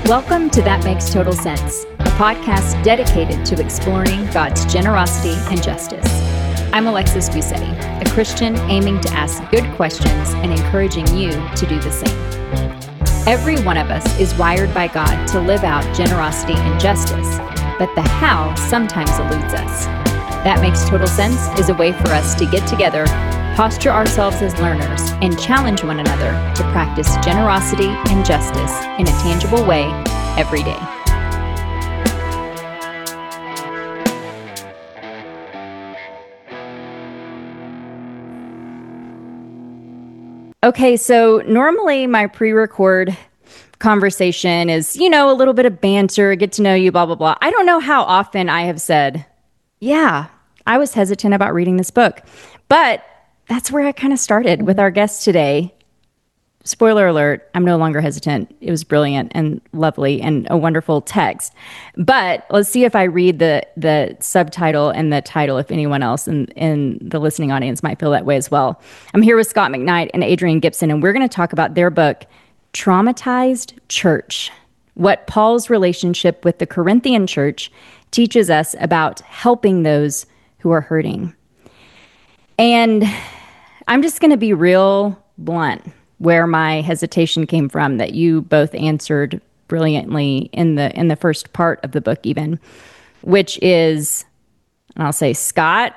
Welcome to That Makes Total Sense, a podcast dedicated to exploring God's generosity and justice. I'm Alexis Busetti, a Christian aiming to ask good questions and encouraging you to do the same. Every one of us is wired by God to live out generosity and justice, but the how sometimes eludes us. That Makes Total Sense is a way for us to get together, posture ourselves as learners, and challenge one another to practice generosity and justice in a tangible way every day. Okay, so normally my pre-record conversation is, a little bit of banter, get to know you, blah, blah, blah. I don't know how often I have said, yeah, I was hesitant about reading this book, but that's where I kind of started with our guest today. Spoiler alert, I'm no longer hesitant. It was brilliant and lovely and a wonderful text. But let's see if I read the subtitle and the title, if anyone else in the listening audience might feel that way as well. I'm here with Scott McKnight and Adrienne Gibson, and we're going to talk about their book, Traumatized Church: What Paul's Relationship with the Corinthian Church Teaches Us About Helping Those Who Are Hurting. And I'm just going to be real blunt where my hesitation came from, that you both answered brilliantly in the first part of the book even, which is, and I'll say, Scott,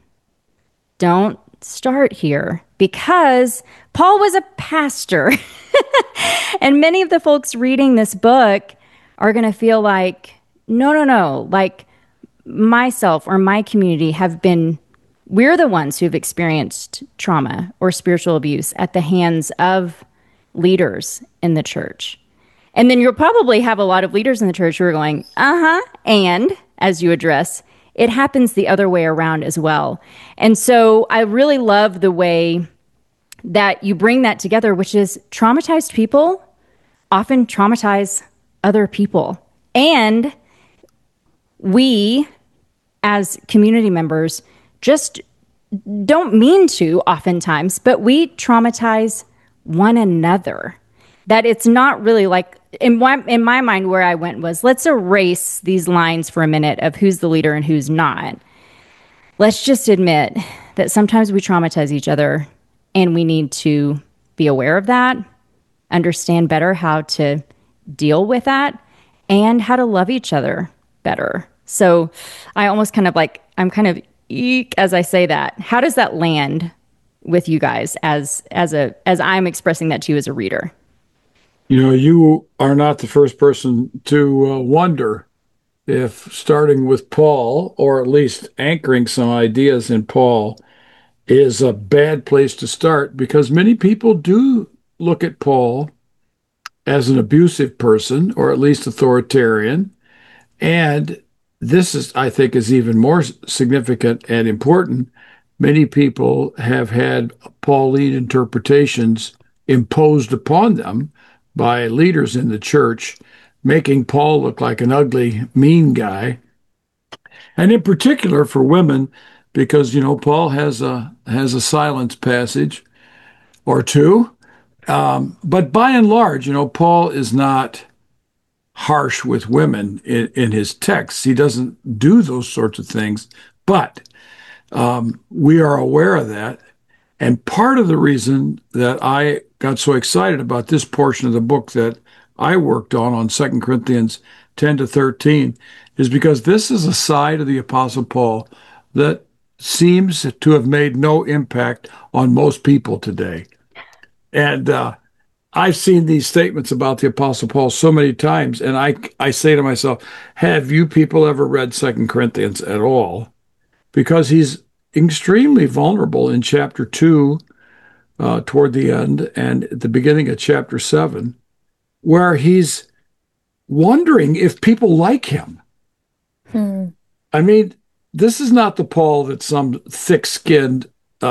don't start here, because Paul was a pastor. And many of the folks reading this book are going to feel like, no, like myself or my community we're the ones who've experienced trauma or spiritual abuse at the hands of leaders in the church. And then you'll probably have a lot of leaders in the church who are going, and as you address, it happens the other way around as well. And so I really love the way that you bring that together, which is traumatized people often traumatize other people. And we, as community members, just don't mean to oftentimes, but we traumatize one another. That it's not really like, in my mind, where I went was, let's erase these lines for a minute of who's the leader and who's not. Let's just admit that sometimes we traumatize each other, and we need to be aware of that, understand better how to deal with that, and how to love each other better. So I almost I'm kind of eek as I say that. How does that land with you guys as I'm expressing that to you as a reader? You are not the first person to wonder if starting with Paul, or at least anchoring some ideas in Paul, is a bad place to start, because many people do look at Paul as an abusive person, or at least authoritarian. And this is, I think, is even more significant and important. Many people have had Pauline interpretations imposed upon them by leaders in the church, making Paul look like an ugly, mean guy. And in particular for women, because, Paul has a silence passage or two. But by and large, Paul is not harsh with women in his texts. He doesn't do those sorts of things, but we are aware of that. And part of the reason that I got so excited about this portion of the book that I worked on 2 Corinthians 10 to 13, is because this is a side of the Apostle Paul that seems to have made no impact on most people today. And I've seen these statements about the Apostle Paul so many times, and I say to myself, have you people ever read 2 Corinthians at all? Because he's extremely vulnerable in chapter 2, toward the end, and at the beginning of chapter 7, where he's wondering if people like him. I mean, this is not the Paul that some thick-skinned,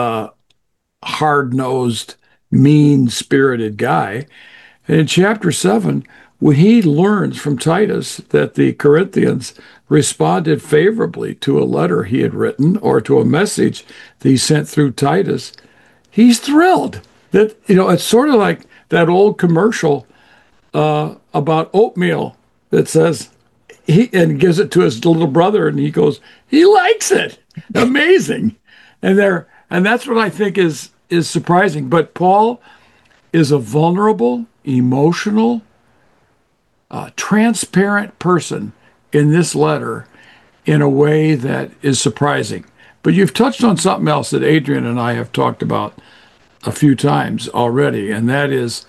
hard-nosed, mean-spirited guy. And in chapter 7, when he learns from Titus that the Corinthians responded favorably to a letter he had written, or to a message that he sent through Titus, he's thrilled. That, it's sort of like that old commercial about oatmeal that says he and gives it to his little brother, and he goes, he likes it. Amazing. And that's what I think is surprising. But Paul is a vulnerable, emotional, transparent person in this letter in a way that is surprising. But you've touched on something else that Adrian and I have talked about a few times already, and that is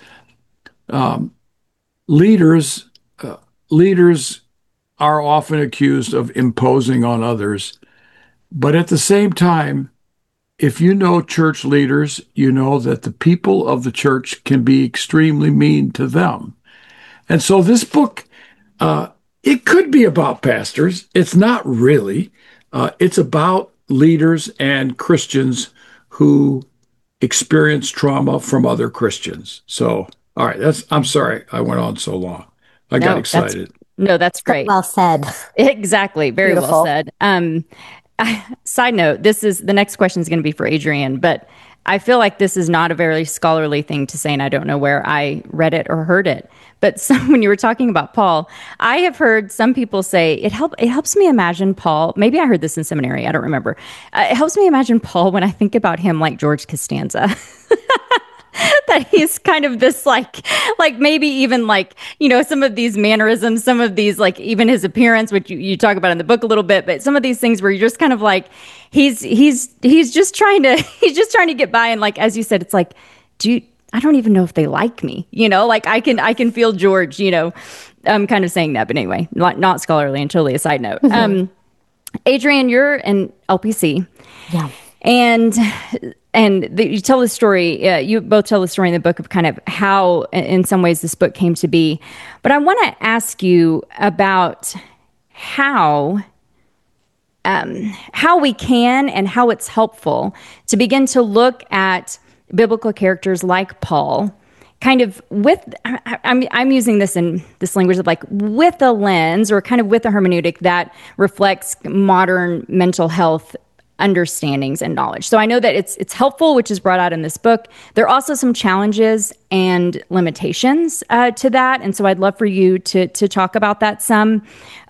leaders. Leaders are often accused of imposing on others, but at the same time, if you know church leaders, you know that the people of the church can be extremely mean to them. And so this book, it could be about pastors. It's not really. It's about leaders and Christians who experience trauma from other Christians. So, all right, I'm sorry I went on so long. I got No, that's excited. no, that's great. Well said. Exactly. Very well Beautiful. said. Side note, the next question is going to be for Adrian, but I feel like this is not a very scholarly thing to say, and I don't know where I read it or heard it. But when you were talking about Paul, I have heard some people say it helps me imagine Paul. Maybe I heard this in seminary. I don't remember. It helps me imagine Paul when I think about him like George Costanza. That he's kind of this like maybe even like, some of these mannerisms, some of these like even his appearance, which you talk about in the book a little bit, but some of these things where you're just kind of like he's just trying to get by. And like as you said, it's like, I don't even know if they like me, like I can feel George, kind of saying that. But anyway, not scholarly and totally a side note. Adrian, you're an LPC. Yeah. And you tell the story, you both tell the story in the book of kind of how, in some ways, this book came to be. But I want to ask you about how we can and how it's helpful to begin to look at biblical characters like Paul, kind of I'm using this in this language of like with a lens or kind of with a hermeneutic that reflects modern mental health understandings and knowledge. So I know that it's helpful, which is brought out in this book. There are also some challenges and limitations to that, and so I'd love for you to talk about that some.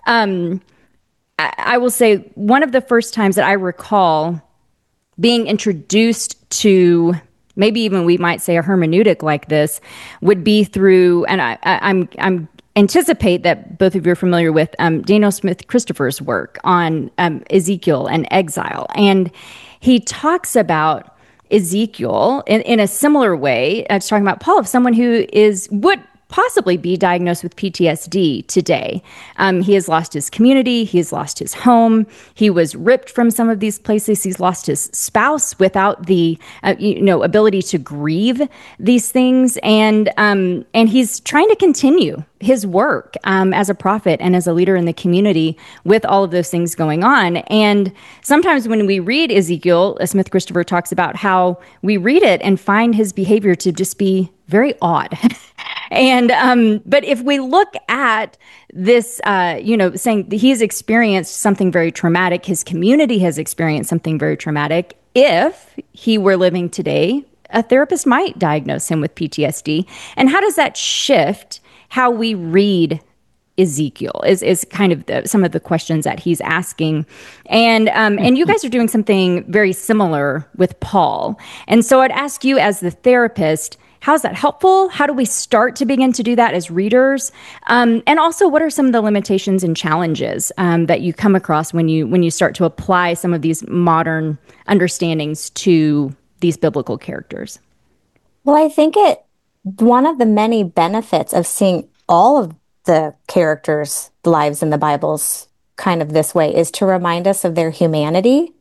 I will say one of the first times that I recall being introduced to maybe even we might say a hermeneutic like this would be through, and I'm anticipate that both of you are familiar with Daniel Smith Christopher's work on Ezekiel and exile. And he talks about Ezekiel in a similar way, talking about Paul, of someone who would possibly be diagnosed with PTSD today. He has lost his community. He has lost his home. He was ripped from some of these places. He's lost his spouse without the ability to grieve these things. And he's trying to continue his work as a prophet and as a leader in the community with all of those things going on. And sometimes when we read Ezekiel, Smith Christopher talks about how we read it and find his behavior to just be very odd. And but if we look at this, saying that he's experienced something very traumatic, his community has experienced something very traumatic. If he were living today, a therapist might diagnose him with PTSD. And how does that shift how we read Ezekiel is kind of some of the questions that he's asking. And you guys are doing something very similar with Paul. And so I'd ask you as the therapist, how is that helpful? How do we start to begin to do that as readers? And also, what are some of the limitations and challenges that you come across when you start to apply some of these modern understandings to these biblical characters? Well, I think one of the many benefits of seeing all of the characters' lives in the Bible's kind of this way is to remind us of their humanity.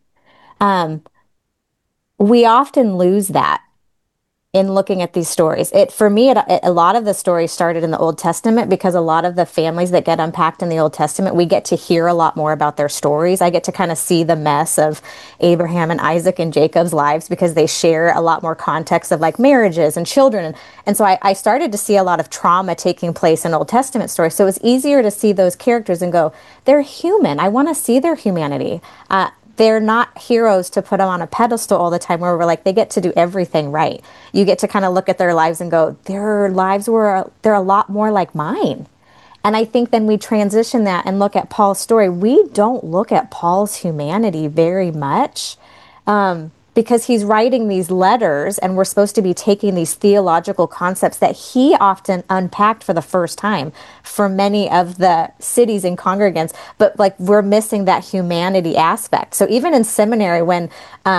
We often lose that in looking at these stories. For me, a lot of the stories started in the Old Testament because a lot of the families that get unpacked in the Old Testament, we get to hear a lot more about their stories. I get to kind of see the mess of Abraham and Isaac and Jacob's lives because they share a lot more context of like marriages and children. And so I started to see a lot of trauma taking place in Old Testament stories. So it's easier to see those characters and go, they're human. I want to see their humanity. they're not heroes to put them on a pedestal all the time where we're like, they get to do everything right. You get to kind of look at their lives and go, their lives they're a lot more like mine. And I think then we transition that and look at Paul's story. We don't look at Paul's humanity very much, because he's writing these letters and we're supposed to be taking these theological concepts that he often unpacked for the first time for many of the cities and congregants, but like we're missing that humanity aspect. So even in seminary, when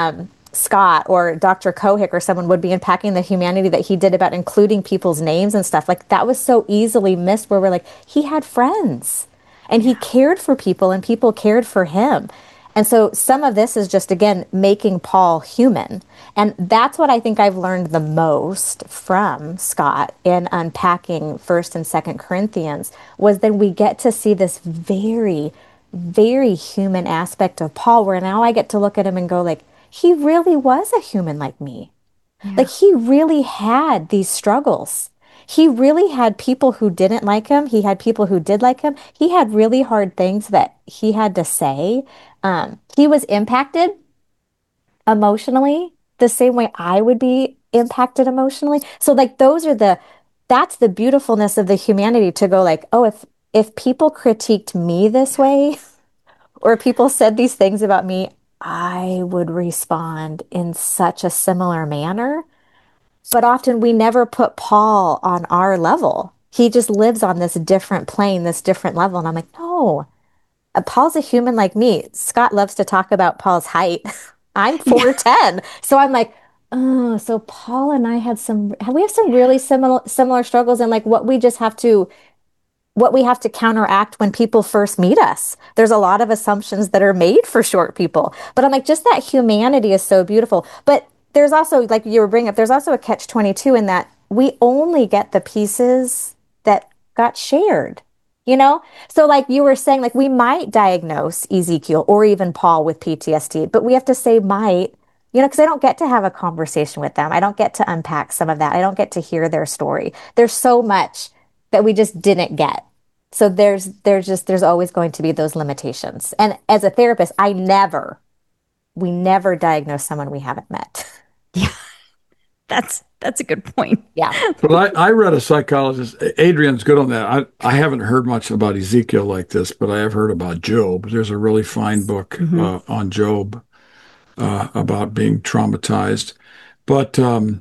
Scott or Dr. Kohick or someone would be unpacking the humanity that he did about including people's names and stuff, like that was so easily missed, where we're like, he had friends and he cared for people and people cared for him. And so some of this is just, again, making Paul human. And that's what I think I've learned the most from Scott in unpacking 1st and 2nd Corinthians, was that we get to see this very, very human aspect of Paul, where now I get to look at him and go like, he really was a human like me. Yeah. Like he really had these struggles. He really had people who didn't like him. He had people who did like him. He had really hard things that he had to say. He was impacted emotionally the same way I would be impacted emotionally. So like that's the beautifulness of the humanity, to go like, oh, if people critiqued me this way or people said these things about me, I would respond in such a similar manner. But often we never put Paul on our level. He just lives on this different plane, this different level. And I'm like, no, Paul's a human like me. Scott loves to talk about Paul's height. I'm 4'10". So I'm like, oh, so Paul and I we have some really similar struggles, and like what we have to counteract when people first meet us. There's a lot of assumptions that are made for short people. But I'm like, just that humanity is so beautiful. But there's also, like you were bringing up, there's also a catch-22 in that we only get the pieces that got shared. So like you were saying, like we might diagnose Ezekiel or even Paul with PTSD, but we have to say might, because I don't get to have a conversation with them. I don't get to unpack some of that. I don't get to hear their story. There's so much that we just didn't get. So there's always going to be those limitations. And as a therapist, we never diagnose someone we haven't met. Yeah, that's a good point. Yeah. But I read a psychologist, Adrian's good on that. I haven't heard much about Ezekiel like this, but I have heard about Job. There's a really fine book on Job about being traumatized. But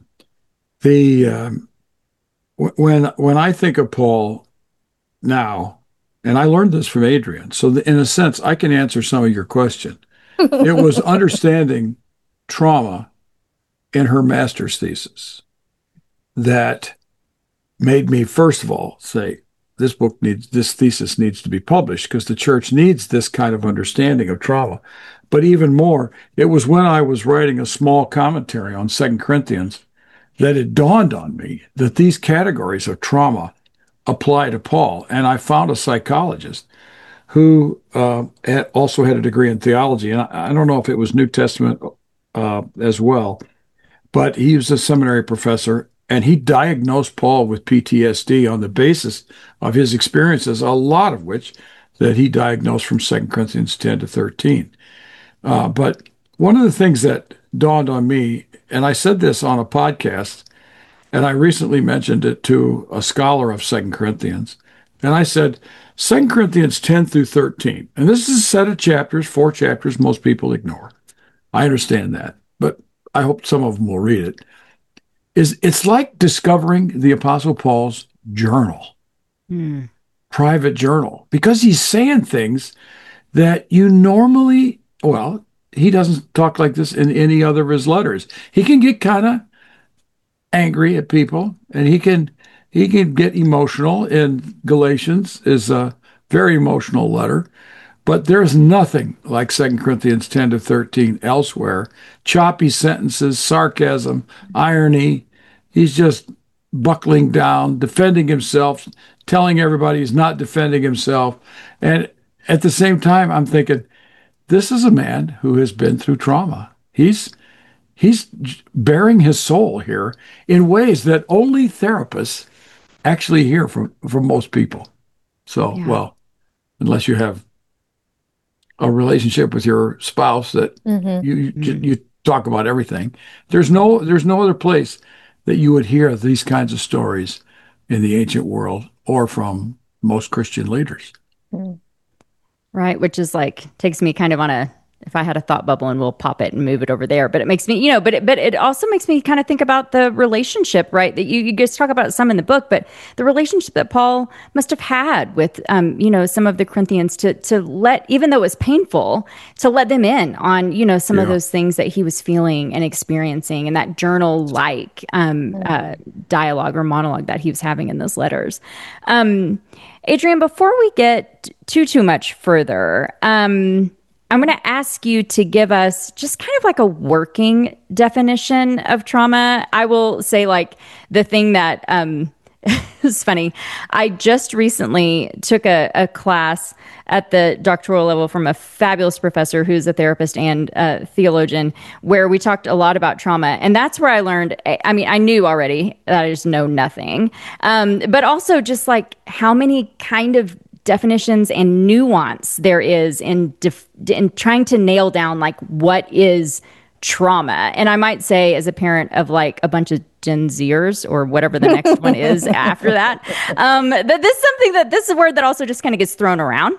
when I think of Paul now, and I learned this from Adrian, so in a sense, I can answer some of your question. It was understanding trauma in her master's thesis that made me, first of all, say, this thesis needs to be published because the church needs this kind of understanding of trauma. But even more, it was when I was writing a small commentary on 2 Corinthians that it dawned on me that these categories of trauma apply to Paul. And I found a psychologist who also had a degree in theology. And I don't know if it was New Testament as well, but he was a seminary professor, and he diagnosed Paul with PTSD on the basis of his experiences, a lot of which that he diagnosed from 2 Corinthians 10 to 13. But one of the things that dawned on me, and I said this on a podcast, and I recently mentioned it to a scholar of 2 Corinthians, and I said, 2 Corinthians 10 through 13, and this is a set of chapters, 4 chapters most people ignore. I understand that, but I hope some of them will read it. It's like discovering the Apostle Paul's journal, private journal, because he's saying things that you normally, well, he doesn't talk like this in any other of his letters. He can get kind of angry at people, and he can get emotional. In Galatians is a very emotional letter. But there's nothing like 2 Corinthians 10 to 13 elsewhere. Choppy sentences, sarcasm, irony. He's just buckling down, defending himself, telling everybody he's not defending himself. And at the same time, I'm thinking, this is a man who has been through trauma. He's bearing his soul here in ways that only therapists actually hear from most people. So, yeah. Well, unless you have a relationship with your spouse that you talk about everything. There's no other place that you would hear these kinds of stories in the ancient world or from most Christian leaders. Mm. Right, which is like takes me kind of on a if I had a thought bubble and we'll pop it and move it over there. But it makes me, but it also makes me kind of think about the relationship, right? That you just talk about some in the book, but the relationship that Paul must have had with, some of the Corinthians to let, even though it was painful, to let them in on, some of those things that he was feeling and experiencing, and that journal-like dialogue or monologue that he was having in those letters. Adrienne, before we get too much further, I'm going to ask you to give us just kind of like a working definition of trauma. I will say, like, the thing that is funny. I just recently took a class at the doctoral level from a fabulous professor who's a therapist and a theologian, where we talked a lot about trauma. And that's where I learned, I mean, I knew already that I just know nothing, but also just like how many kind of definitions and nuance there is in trying to nail down like what is trauma. And I might say, as a parent of like a bunch of Gen Zers or whatever the next one is after that, that this is a word that also just kind of gets thrown around.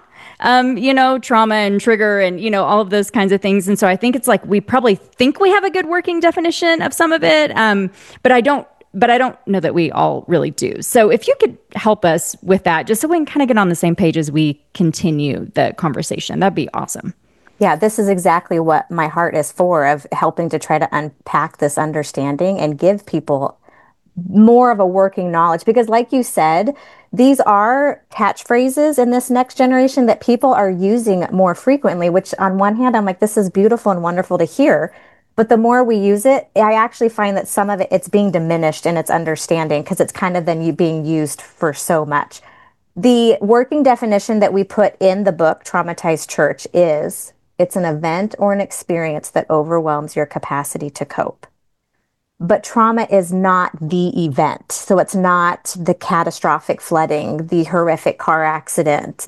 Trauma and trigger and, all of those kinds of things. And so I think it's like we probably think we have a good working definition of some of it, but I don't know that we all really do. So if you could help us with that, just so we can kind of get on the same page as we continue the conversation, that'd be awesome. Yeah, this is exactly what my heart is for, of helping to try to unpack this understanding and give people more of a working knowledge. Because like you said, these are catchphrases in this next generation that people are using more frequently, which on one hand, I'm like, this is beautiful and wonderful to hear. But the more we use it, I actually find that some of it's being diminished in its understanding because it's kind of then being used for so much. The working definition that we put in the book, Traumatized Church, is it's an event or an experience that overwhelms your capacity to cope. But trauma is not the event. So it's not the catastrophic flooding, the horrific car accident,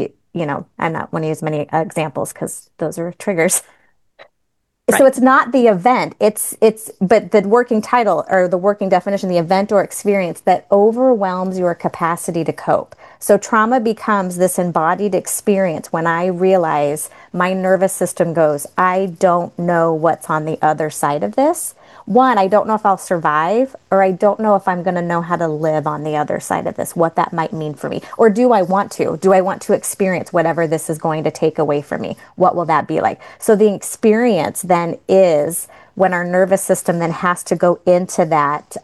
I'm not want to use many examples because those are triggers. Right. So it's not the event, but the working title or the working definition, the event or experience that overwhelms your capacity to cope. So trauma becomes this embodied experience when I realize my nervous system goes, I don't know what's on the other side of this. One, I don't know if I'll survive, or I don't know if I'm going to know how to live on the other side of this, what that might mean for me. Or do I want to? Do I want to experience whatever this is going to take away from me? What will that be like? So the experience then is when our nervous system then has to go into that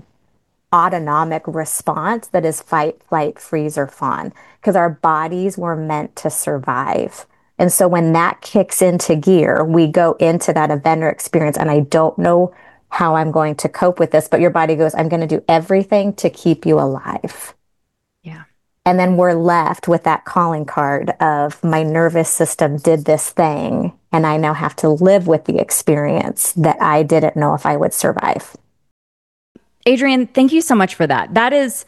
autonomic response that is fight, flight, freeze, or fawn, because our bodies were meant to survive. And so when that kicks into gear, we go into that event or experience, and I don't know how I'm going to cope with this, but your body goes, I'm going to do everything to keep you alive. Yeah. And then we're left with that calling card of my nervous system did this thing, and I now have to live with the experience that I didn't know if I would survive. Adrienne, thank you so much for that. That is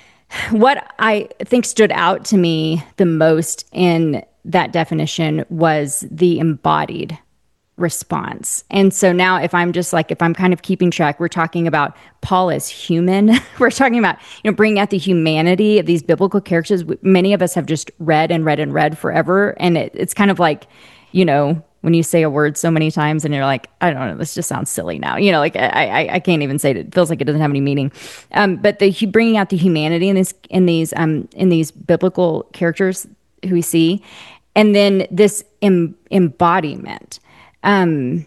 what I think stood out to me the most in that definition, was the embodied response. And so now if I'm kind of keeping track, we're talking about Paul as human. We're talking about, bringing out the humanity of these biblical characters. Many of us have just read and read and read forever. And it's kind of like, when you say a word so many times and you're like, I don't know, this just sounds silly now. I can't even say it. It feels like it doesn't have any meaning. But bringing out the humanity in these biblical characters who we see, and then this embodiment. And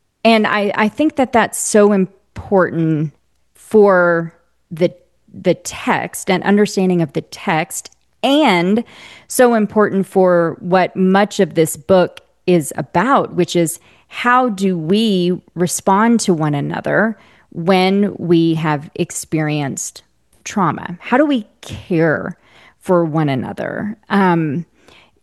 I think that that's so important for the text and understanding of the text, and so important for what much of this book is about, which is how do we respond to one another when we have experienced trauma? How do we care for one another?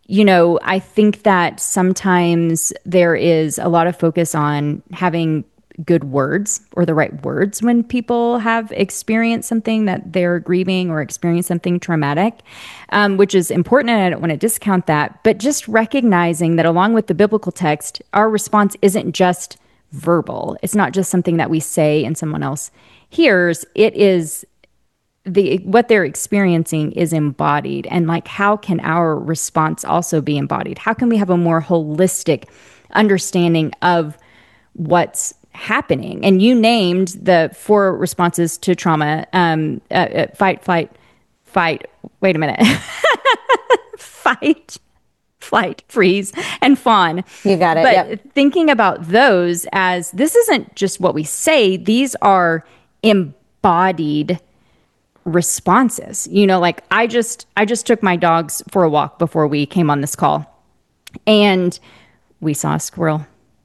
I think that sometimes there is a lot of focus on having good words or the right words when people have experienced something that they're grieving or experienced something traumatic, which is important. And I don't want to discount that. But just recognizing that along with the biblical text, our response isn't just verbal. It's not just something that we say and someone else hears. It is what they're experiencing is embodied. And like, how can our response also be embodied? How can we have a more holistic understanding of what's happening? And you named the 4 responses to trauma: fight, flight, fight. Wait a minute. Fight, flight, freeze, and fawn. You got it. But yep. Thinking about those as this isn't just what we say, these are embodied responses. Like I just took my dogs for a walk before we came on this call, and we saw a squirrel.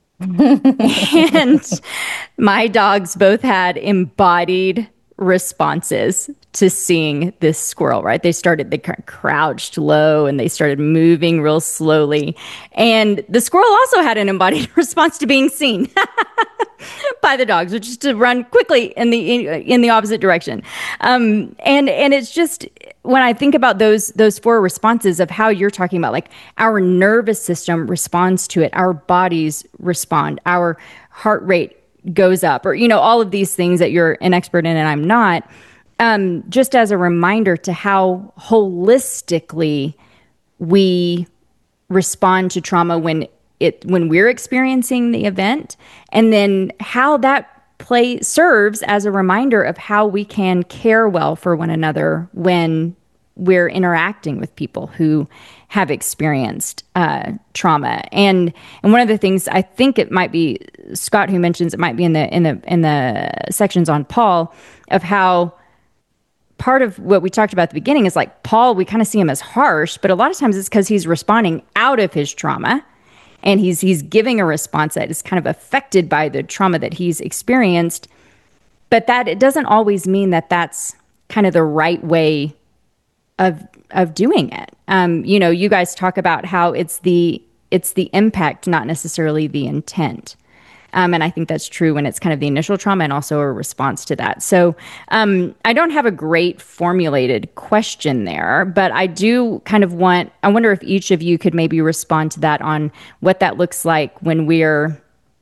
And my dogs both had embodied responses to seeing this squirrel, right? They crouched low and they started moving real slowly. And the squirrel also had an embodied response to being seen by the dogs, which is to run quickly in the opposite direction. And it's just, when I think about those 4 responses of how you're talking about, like our nervous system responds to it, our bodies respond, our heart rate goes up, or all of these things that you're an expert in and I'm not. Just as a reminder to how holistically we respond to trauma when we're experiencing the event, and then how that serves as a reminder of how we can care well for one another when we're interacting with people who have experienced trauma. And one of the things, I think it might be Scott who mentions, it might be in the sections on Paul, of how part of what we talked about at the beginning is like Paul, we kind of see him as harsh, but a lot of times it's because he's responding out of his trauma. And he's giving a response that is kind of affected by the trauma that he's experienced. But that it doesn't always mean that that's kind of the right way of doing it. You guys talk about how it's the impact, not necessarily the intent. And I think that's true when it's kind of the initial trauma and also a response to that. So I don't have a great formulated question there, but I do kind of I wonder if each of you could maybe respond to that on what that looks like when we're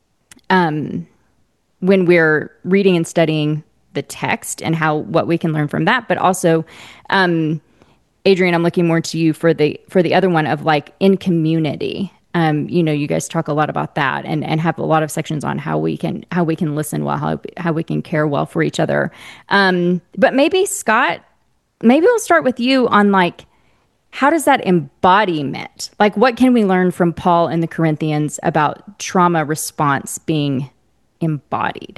reading and studying the text and what we can learn from that. But also, Adrienne, I'm looking more to you for the other one of like in community. You guys talk a lot about that and have a lot of sections on how we can listen well, how we can care well for each other. But maybe Scott, we'll start with you on like, how does that embodiment, like what can we learn from Paul and the Corinthians about trauma response being embodied?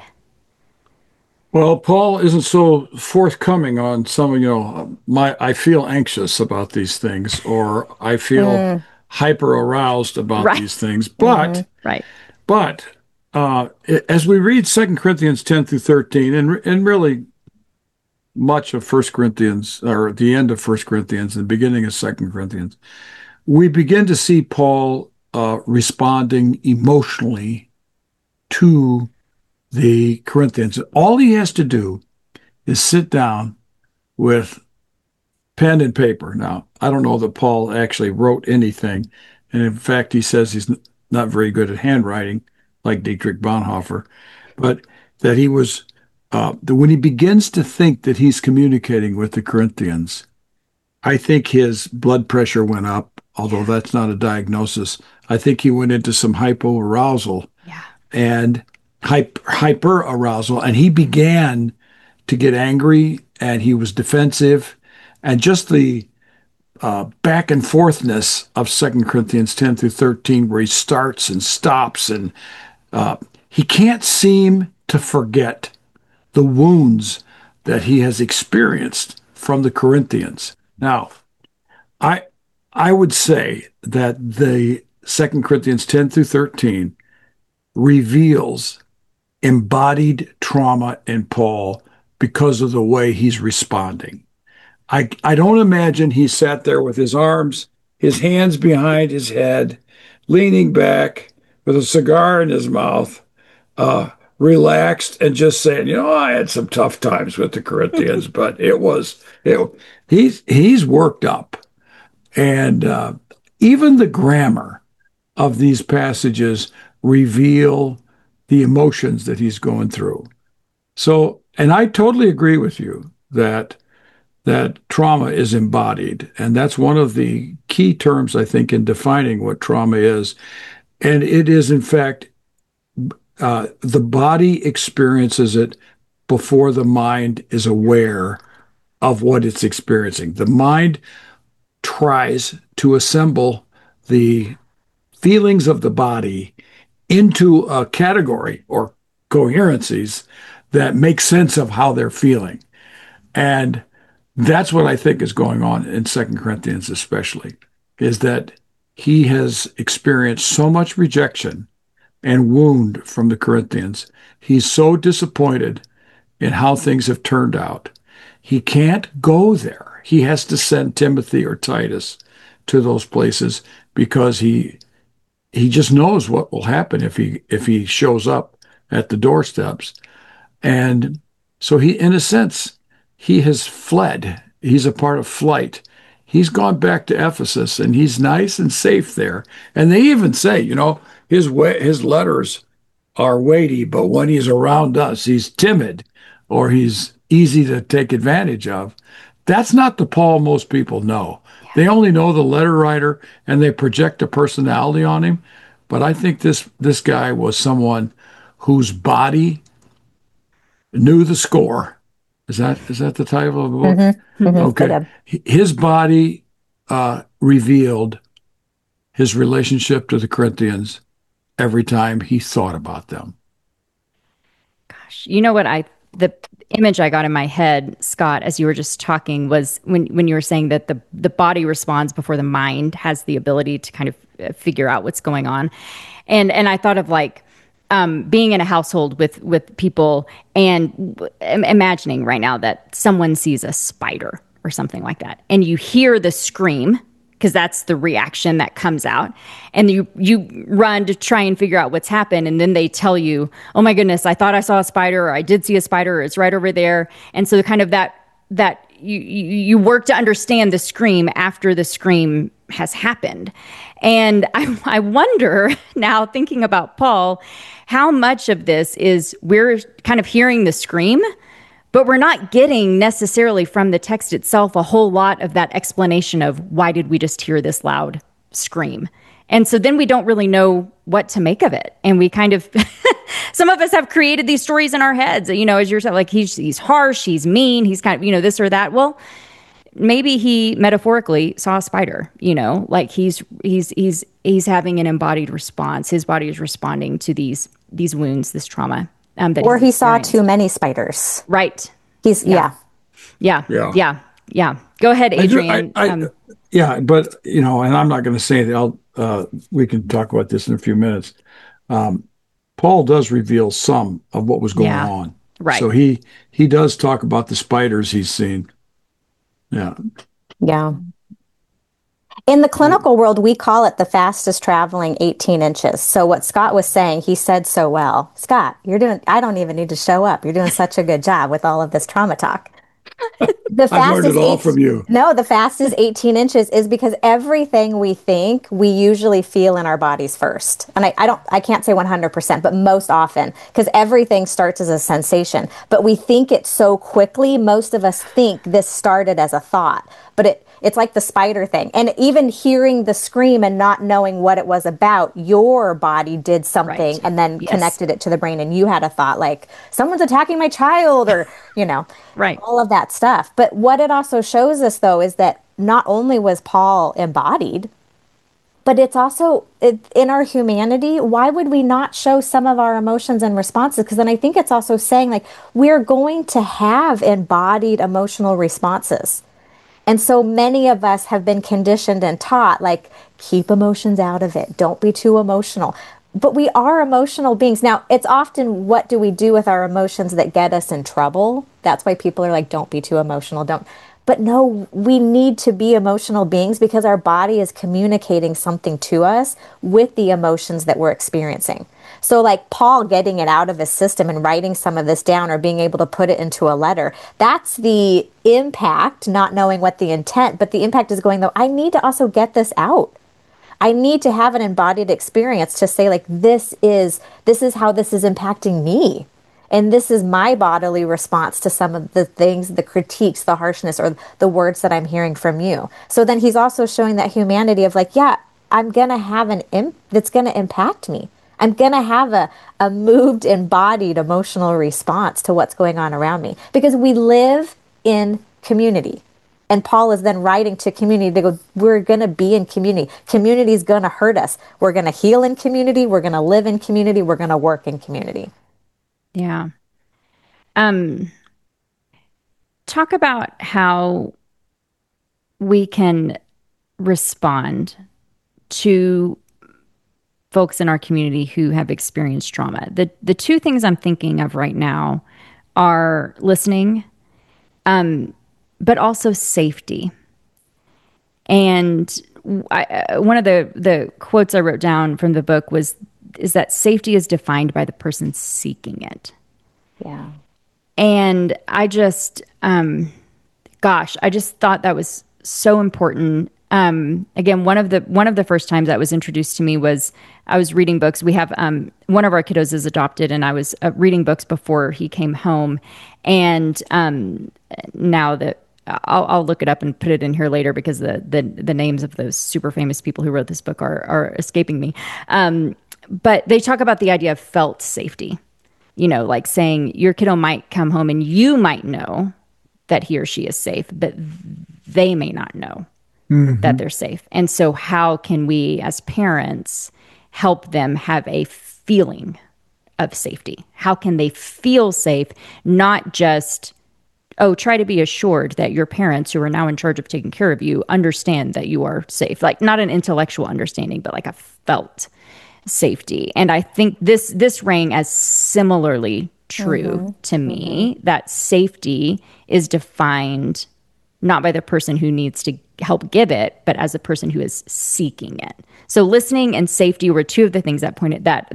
Well, Paul isn't so forthcoming on some, I feel anxious about these things, or I feel hyper aroused about Right. these things. But, Right. but as we read 2 Corinthians 10 through 13, and really much of 1 Corinthians, or the end of 1 Corinthians and the beginning of 2 Corinthians, we begin to see Paul responding emotionally to the Corinthians. All he has to do is sit down with pen and paper. Now, I don't know that Paul actually wrote anything. And in fact, he says he's not very good at handwriting, like Dietrich Bonhoeffer, but that he was, that when he begins to think that he's communicating with the Corinthians, I think his blood pressure went up, although that's not a diagnosis. I think he went into some hypoarousal and hyper arousal, and he began to get angry, and he was defensive, and just the back and forthness of 2 Corinthians 10 through 13, where he starts and stops, and he can't seem to forget the wounds that he has experienced from the Corinthians. Now, I would say that the 2 Corinthians 10 through 13 reveals embodied trauma in Paul because of the way he's responding. I don't imagine he sat there with his hands behind his head, leaning back with a cigar in his mouth, relaxed and just saying, I had some tough times with the Corinthians, but he's worked up. And even the grammar of these passages reveal the emotions that he's going through. So, and I totally agree with you that trauma is embodied, and that's one of the key terms I think in defining what trauma is. And it is, in fact, the body experiences it before the mind is aware of what it's experiencing. The mind tries to assemble the feelings of the body into a category or coherencies that make sense of how they're feeling. And that's what I think is going on in Second Corinthians, especially, is that he has experienced so much rejection and wound from the Corinthians. He's so disappointed in how things have turned out. He can't go there. He has to send Timothy or Titus to those places because he just knows what will happen if he shows up at the doorsteps. And so he, in a sense, he has fled. He's a part of flight. He's gone back to Ephesus and he's nice and safe there. And they even say, his letters are weighty, but when he's around us, he's timid or he's easy to take advantage of. That's not the Paul most people know. They only know the letter writer and they project a personality on him. But I think this guy was someone whose body knew the score. Is that the title of the book? Mm-hmm. Mm-hmm. Okay. His body revealed his relationship to the Corinthians every time he thought about them. Gosh, you know what the image I got in my head, Scott, as you were just talking, was when you were saying that the body responds before the mind has the ability to kind of figure out what's going on. And I thought of being in a household with people and imagining right now that someone sees a spider or something like that, and you hear the scream, because that's the reaction that comes out, and you run to try and figure out what's happened, and then they tell you, oh my goodness, I thought I saw a spider, or I did see a spider, or it's right over there. And so kind of that you work to understand the scream after the scream has happened. And I wonder now, thinking about Paul, how much of this is we're kind of hearing the scream, but we're not getting necessarily from the text itself a whole lot of that explanation of why did we just hear this loud scream. And so then we don't really know what to make of it. And we kind of, some of us have created these stories in our heads, as you're saying, like he's harsh, he's mean, he's kind of, this or that. Well, maybe he metaphorically saw a spider, like he's having an embodied response. His body is responding to these wounds, this trauma. Or he saw too many spiders. Right. Yeah. Go ahead, Adrian. Yeah, but and I'm not going to say that. We can talk about this in a few minutes. Paul does reveal some of what was going on. Right. So he does talk about the spiders he's seen. Yeah. Yeah. In the clinical world, we call it the fastest traveling 18 inches. So what Scott was saying, he said so well. Scott, I don't even need to show up. You're doing such a good job with all of this trauma talk. I've learned it all from you. No, the fastest 18 inches is because everything we think, we usually feel in our bodies first. And I can't say 100%, but most often, because everything starts as a sensation. But we think it so quickly, most of us think this started as a thought. But it's like the spider thing. And even hearing the scream and not knowing what it was about, your body did something and then connected it to the brain. And you had a thought like, someone's attacking my child or, all of that stuff. But what it also shows us, though, is that not only was Paul embodied, but it's also in our humanity. Why would we not show some of our emotions and responses? Because then I think it's also saying we're going to have embodied emotional responses. And so many of us have been conditioned and taught, keep emotions out of it. Don't be too emotional. But we are emotional beings. Now, it's often what do we do with our emotions that get us in trouble? That's why people are like, don't be too emotional. But no, we need to be emotional beings because our body is communicating something to us with the emotions that we're experiencing. So like Paul getting it out of his system and writing some of this down or being able to put it into a letter, that's the impact, not knowing what the intent, but the impact is going, though, I need to also get this out. I need to have an embodied experience to say, like, this is how this is impacting me. And this is my bodily response to some of the things, the critiques, the harshness, or the words that I'm hearing from you. So then he's also showing that humanity of like, yeah, I'm going to have that's going to impact me. I'm going to have a moved, embodied emotional response to what's going on around me because we live in community. And Paul is then writing to community to go, we're going to be in community. Community is going to hurt us. We're going to heal in community. We're going to live in community. We're going to work in community. Yeah. Talk about how we can respond to folks in our community who have experienced trauma. The two things I'm thinking of right now are listening, but also safety. And one of the quotes I wrote down from the book is that safety is defined by the person seeking it. Yeah. And I just, I just thought that was so important. Again, one of the first times that was introduced to me was I was reading books. We have one of our kiddos is adopted, and I was reading books before he came home. And now that I'll look it up and put it in here later because the names of those super famous people who wrote this book are escaping me. But they talk about the idea of felt safety. You know, like saying your kiddo might come home and you might know that he or she is safe, but they may not know that they're safe. And so how can we as parents help them have a feeling of safety? How can they feel safe? Not just, try to be assured that your parents who are now in charge of taking care of you understand that you are safe. Like not an intellectual understanding, but like a felt safety. And I think this rang as similarly true to me, that safety is defined not by the person who needs to help give it, but as a person who is seeking it. So listening and safety were two of the things that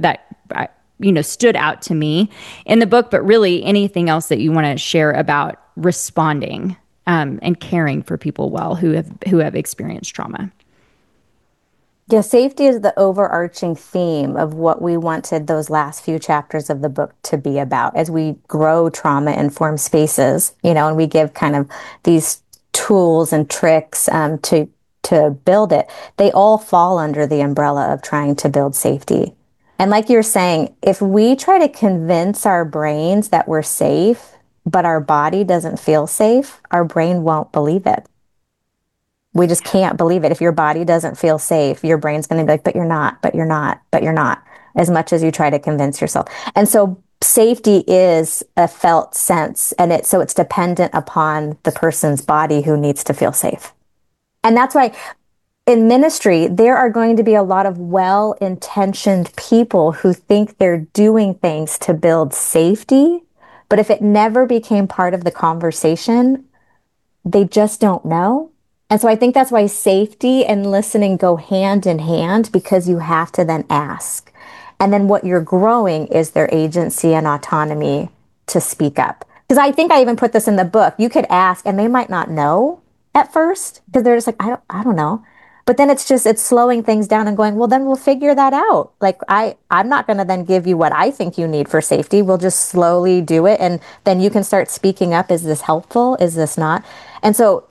stood out to me in the book, but really anything else that you want to share about responding and caring for people well who have experienced trauma. Yeah, safety is the overarching theme of what we wanted those last few chapters of the book to be about as we grow trauma-informed spaces, and we give kind of these tools and tricks to build it. They all fall under the umbrella of trying to build safety. And like you're saying, if we try to convince our brains that we're safe, but our body doesn't feel safe, our brain won't believe it. We just can't believe it. If your body doesn't feel safe, your brain's going to be like, but you're not, but you're not, but you're not, as much as you try to convince yourself. And so safety is a felt sense, and it's dependent upon the person's body who needs to feel safe. And that's why in ministry, there are going to be a lot of well-intentioned people who think they're doing things to build safety, but if it never became part of the conversation, they just don't know. And so I think that's why safety and listening go hand in hand, because you have to then ask. And then what you're growing is their agency and autonomy to speak up. Because I think I even put this in the book. You could ask and they might not know at first because they're just like, I don't know. But then it's slowing things down and going, well, then we'll figure that out. Like I'm not going to then give you what I think you need for safety. We'll just slowly do it. And then you can start speaking up. Is this helpful? Is this not? And so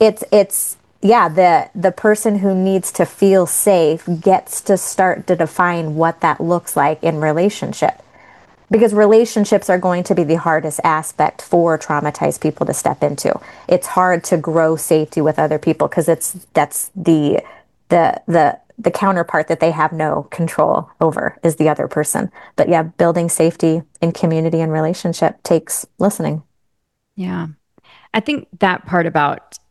the person who needs to feel safe gets to start to define what that looks like in relationship. Because relationships are going to be the hardest aspect for traumatized people to step into. It's hard to grow safety with other people because that's the counterpart that they have no control over is the other person. But yeah, building safety in community and relationship takes listening. Yeah. I think that part about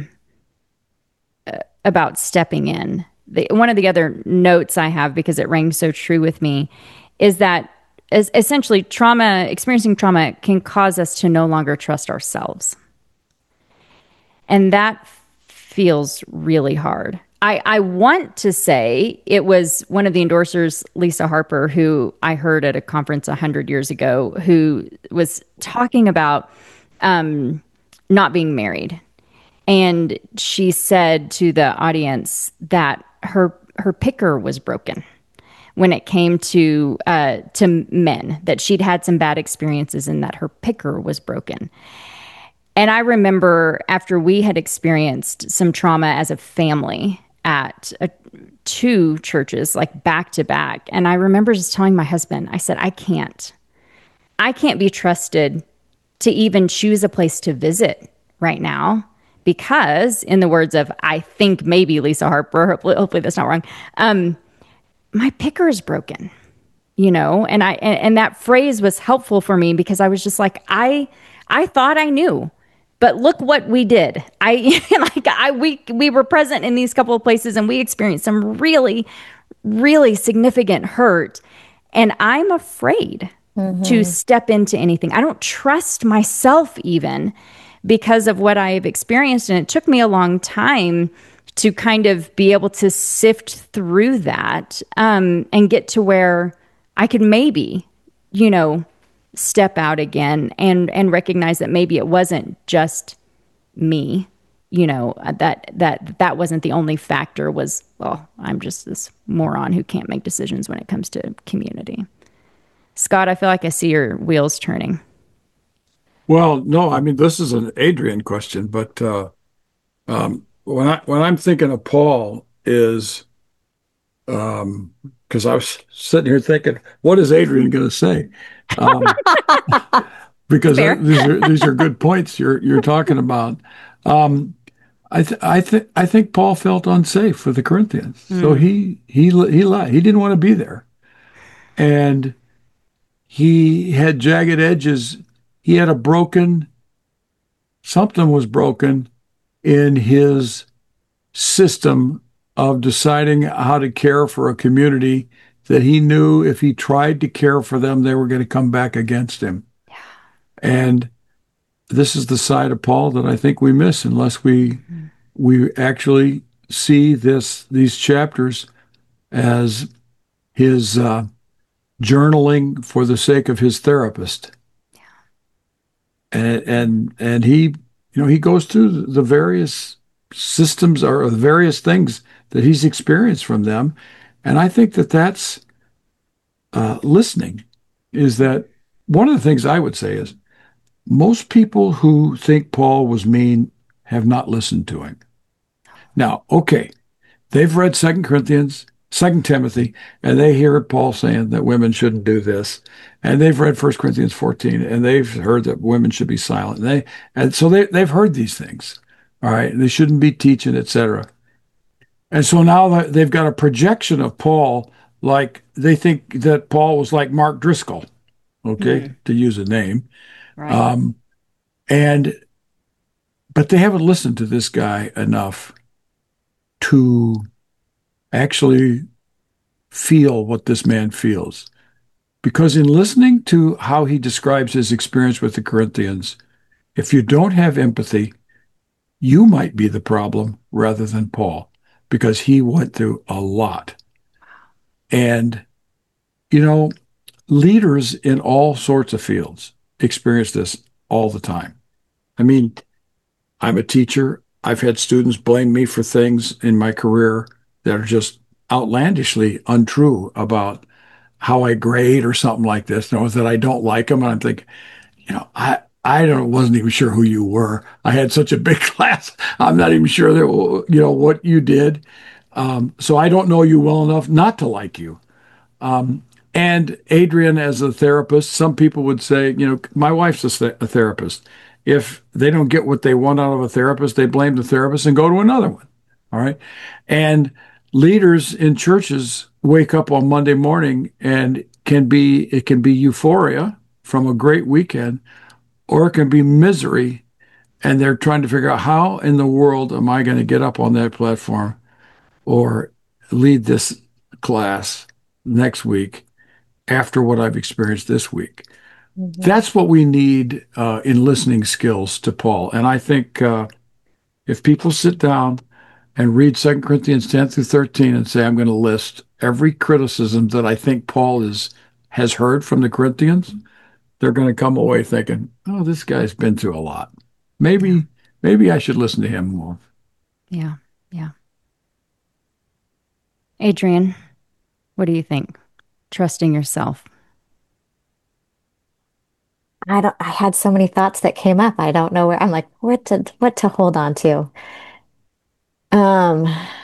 stepping in. One of the other notes I have, because it rang so true with me, is that essentially experiencing trauma can cause us to no longer trust ourselves. And that feels really hard. I want to say it was one of the endorsers, Lisa Harper, who I heard at a conference 100 years ago, who was talking about not being married. And she said to the audience that her picker was broken when it came to men, that she'd had some bad experiences and that her picker was broken. And I remember after we had experienced some trauma as a family at two churches, like back to back. And I remember just telling my husband, I said, I can't be trusted to even choose a place to visit right now because, in the words of, I think maybe Lisa Harper, hopefully that's not wrong, my picker is broken, you know? And that phrase was helpful for me because I was just like, I thought I knew. But look what we did. We were present in these couple of places and we experienced some really, really significant hurt. And I'm afraid to step into anything. I don't trust myself even because of what I've experienced. And it took me a long time to kind of be able to sift through that and get to where I could maybe, you know, step out again and recognize that maybe it wasn't just me, you know, that wasn't the only factor. Was, well, I'm just this moron who can't make decisions when it comes to community. Scott, I feel like I see your wheels turning. Well, no, I mean this is an Adrian question, but when I'm thinking of Paul is because I was sitting here thinking, what is Adrian going to say? Um, because Fair. these are good points you're talking about. Um, I think Paul felt unsafe with the Corinthians, so he didn't want to be there, and he had jagged edges. He had a broken something was broken in his system of deciding how to care for a community that he knew if he tried to care for them, they were going to come back against him. And this is the side of Paul that I think we miss unless we actually see these chapters as his journaling for the sake of his therapist. And he, you know, he goes through the various systems or the various things that he's experienced from them. And I think that's listening is that one of the things I would say is most people who think Paul was mean have not listened to him. Now, okay, they've read Second Corinthians, Second Timothy, and they hear Paul saying that women shouldn't do this. And they've read First Corinthians 14, and they've heard that women should be silent. And so they've heard these things. All right, they shouldn't be teaching, etc. And so now that they've got a projection of Paul, like they think that Paul was like Mark Driscoll, okay, to use a name. Right. And but they haven't listened to this guy enough to actually feel what this man feels. Because in listening to how he describes his experience with the Corinthians, if you don't have empathy, you might be the problem rather than Paul, because he went through a lot. And, you know, leaders in all sorts of fields experience this all the time. I mean, I'm a teacher. I've had students blame me for things in my career that are just outlandishly untrue about how I grade or something like this. You know, that I don't like them. And I'm thinking, you know, wasn't even sure who you were. I had such a big class. I'm not even sure that, you know, what you did. So I don't know you well enough not to like you. And Adrian, as a therapist, some people would say, you know, my wife's a therapist. If they don't get what they want out of a therapist, they blame the therapist and go to another one. All right. And leaders in churches wake up on Monday morning and it can be euphoria from a great weekend, or it can be misery. And they're trying to figure out how in the world am I going to get up on that platform or lead this class next week after what I've experienced this week. That's what we need in listening skills to Paul. And I think if people sit down and read 2 Corinthians 10 through 13 and say, I'm going to list every criticism that I think Paul has heard from the Corinthians, they're going to come away thinking, oh, this guy's been through a lot. Yeah. Maybe I should listen to him more. Yeah. Yeah. Adrian, what do you think? Trusting yourself. I had so many thoughts that came up. I don't know where I'm like, what to hold on to. Um,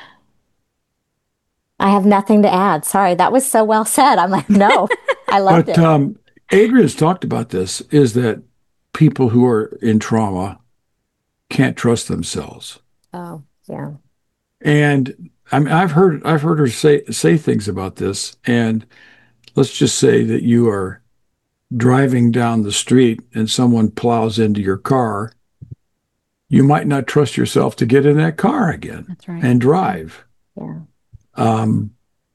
I have nothing to add. Sorry, that was so well said. I'm like, no, I loved But it. Adrian's talked about this, is that people who are in trauma can't trust themselves. Oh, yeah. And I mean, I've heard her say things about this. And let's just say that you are driving down the street and someone plows into your car. You might not trust yourself to get in that car again That's right. and drive. Yeah. Um,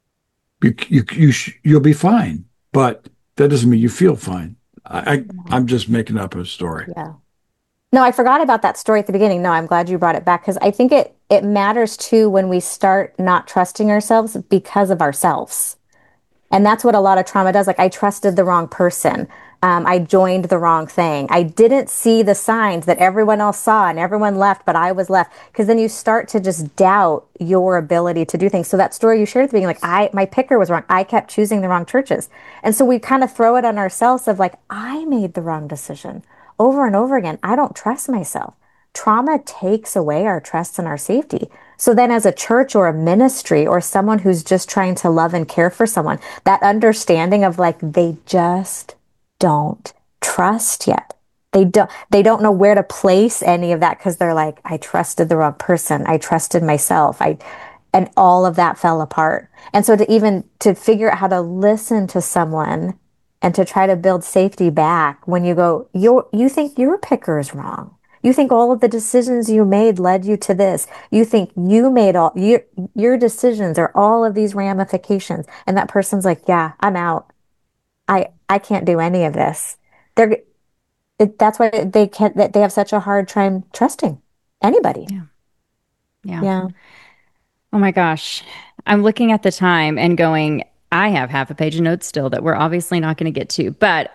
you'll be fine, but that doesn't mean you feel fine. I'm just making up a story. Yeah. No, I forgot about that story at the beginning. No, I'm glad you brought it back because I think it matters too when we start not trusting ourselves because of ourselves. And that's what a lot of trauma does. Like, I trusted the wrong person. I joined the wrong thing. I didn't see the signs that everyone else saw and everyone left, but I was left. Because then you start to just doubt your ability to do things. So that story you shared at the beginning, like, my picker was wrong. I kept choosing the wrong churches. And so we kind of throw it on ourselves of like, I made the wrong decision over and over again. I don't trust myself. Trauma takes away our trust and our safety. So then, as a church or a ministry or someone who's just trying to love and care for someone, that understanding of like, they just don't trust yet. They don't know where to place any of that because they're like, I trusted the wrong person. I trusted myself. And all of that fell apart. And so to figure out how to listen to someone and to try to build safety back when you think your picker is wrong. You think all of the decisions you made led you to this. You think you made your decisions are all of these ramifications. And that person's like, yeah, I'm out. I can't do any of this. That's why they have such a hard time trusting anybody. Yeah. Yeah. Yeah. Oh my gosh. I'm looking at the time and going, I have half a page of notes still that we're obviously not going to get to, but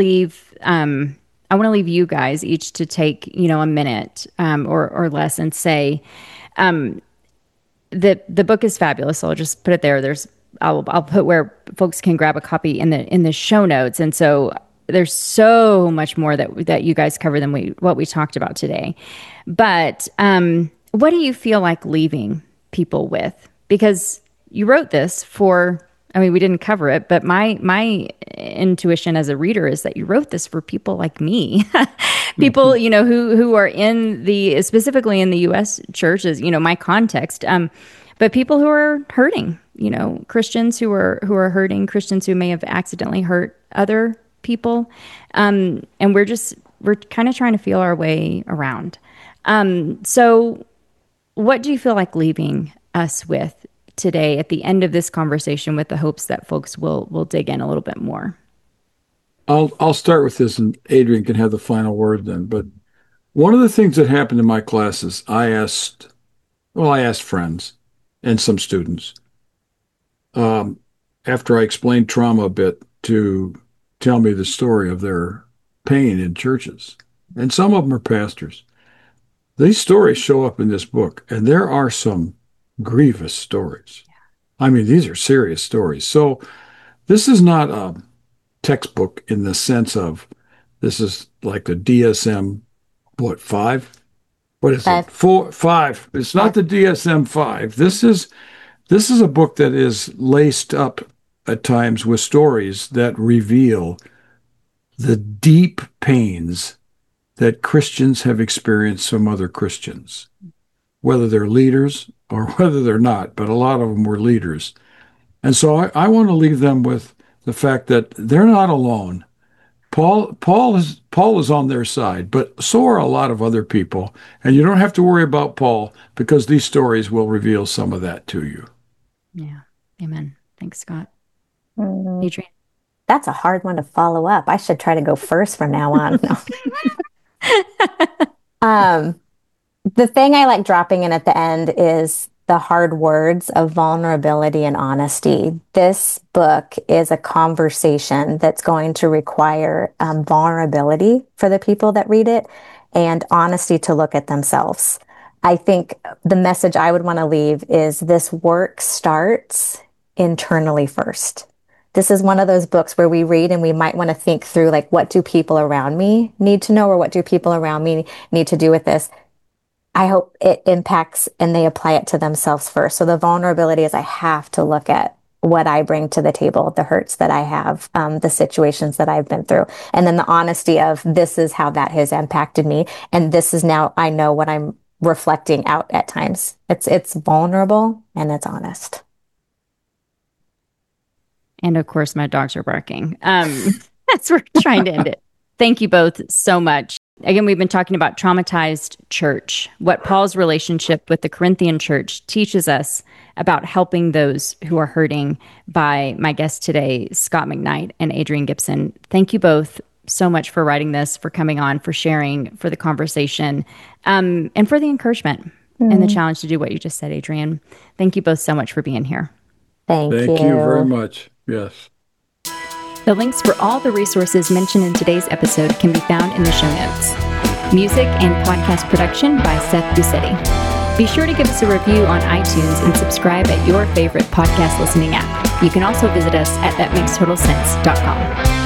I want to leave you guys each to take, a minute, or less and say, the book is fabulous. So I'll just put it there. I'll put where folks can grab a copy in the show notes. And so there's so much more that you guys cover than what we talked about today. But what do you feel like leaving people with? Because you wrote this for, I mean, we didn't cover it, but my intuition as a reader is that you wrote this for people like me, people, who are specifically in the U.S. churches, my context, but people who are hurting, Christians who are hurting, Christians who may have accidentally hurt other people, and we're kind of trying to feel our way around. So, what do you feel like leaving us with today at the end of this conversation, with the hopes that folks will dig in a little bit more? I'll start with this, and Adrian can have the final word then. But one of the things that happened in my classes, I asked friends and some students, after I explained trauma a bit, to tell me the story of their pain in churches. And some of them are pastors. These stories show up in this book, and there are some grievous stories. I mean, these are serious stories. So this is not a textbook in the sense of this is like the DSM, what, five? What is it? 4, 5. It's not the DSM 5. This is a book that is laced up at times with stories that reveal the deep pains that Christians have experienced from other Christians, whether they're leaders or whether they're not, but a lot of them were leaders. And so I want to leave them with the fact that they're not alone. Paul is on their side, but so are a lot of other people. And you don't have to worry about Paul because these stories will reveal some of that to you. Yeah. Amen. Thanks, Scott. Mm, Adrian. that's a hard one to follow up. I should try to go first from now on. No. The thing I like dropping in at the end is the hard words of vulnerability and honesty. This book is a conversation that's going to require vulnerability for the people that read it and honesty to look at themselves. I think the message I would want to leave is this work starts internally first. This is one of those books where we read and we might want to think through, like, what do people around me need to know, or what do people around me need to do with this? I hope it impacts and they apply it to themselves first. So the vulnerability is I have to look at what I bring to the table, the hurts that I have, the situations that I've been through. And then the honesty of this is how that has impacted me. And this is now I know what I'm reflecting out at times. It's vulnerable and it's honest. And of course, my dogs are barking. That's where we're trying to end it. Thank you both so much. Again, we've been talking about traumatized church, what Paul's relationship with the Corinthian church teaches us about helping those who are hurting, by my guests today, Scot McKnight and Adrienne Gibson. Thank you both so much for writing this, for coming on, for sharing, for the conversation, and for the encouragement and the challenge to do what you just said, Adrienne. Thank you both so much for being here. Thank you. Thank you very much. Yes. The links for all the resources mentioned in today's episode can be found in the show notes. Music and podcast production by Seth Busetti. Be sure to give us a review on iTunes and subscribe at your favorite podcast listening app. You can also visit us at thatmaketotalsense.com.